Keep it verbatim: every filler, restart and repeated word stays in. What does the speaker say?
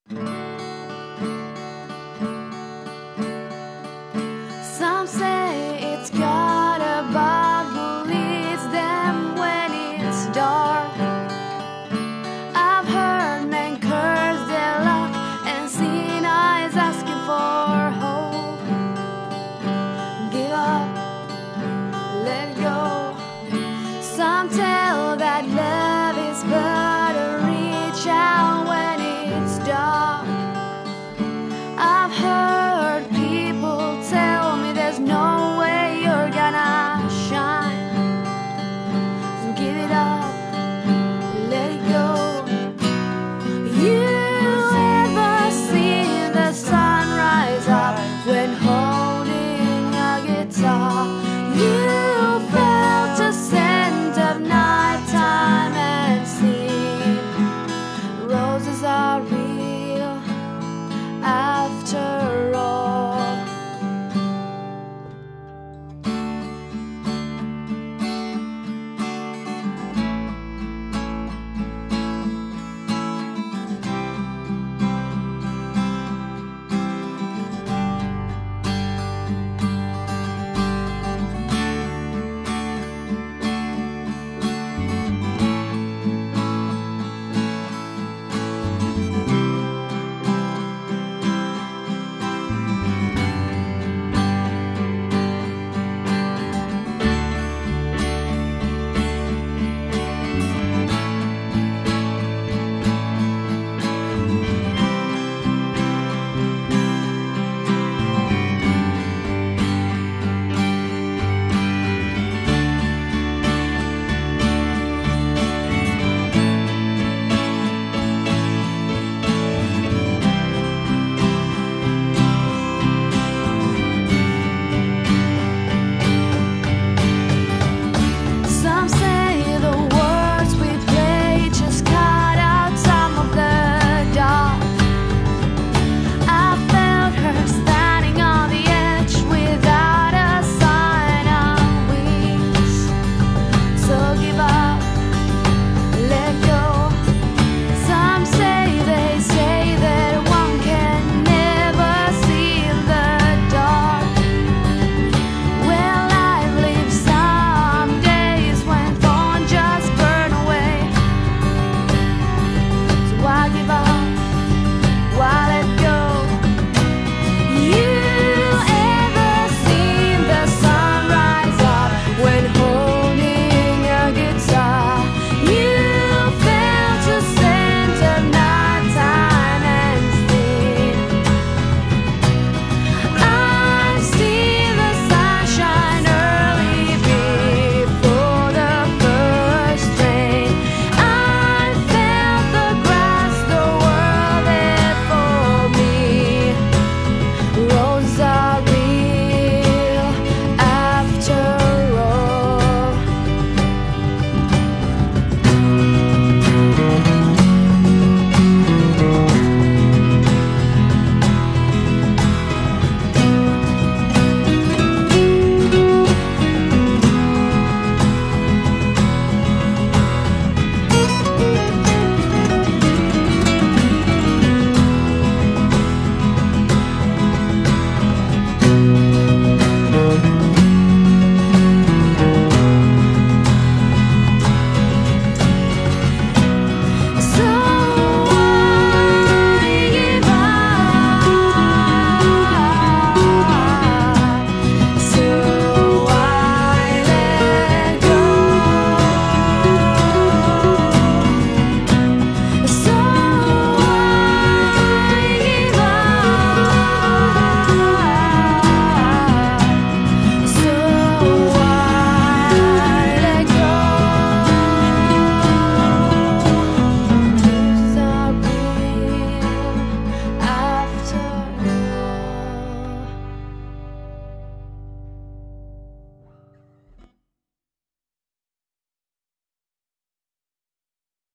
Some say it's God above who leads them when it's dark. I've heard men curse their luck and seen eyes asking for hope. Give up, let go. Some tell that love is but a reach out when it's dark. I've heard people tell me there's no way you're gonna shine. So give it up, let it go. You ever seen the sun rise up when holding a guitar? You felt a scent of nighttime and seen roses are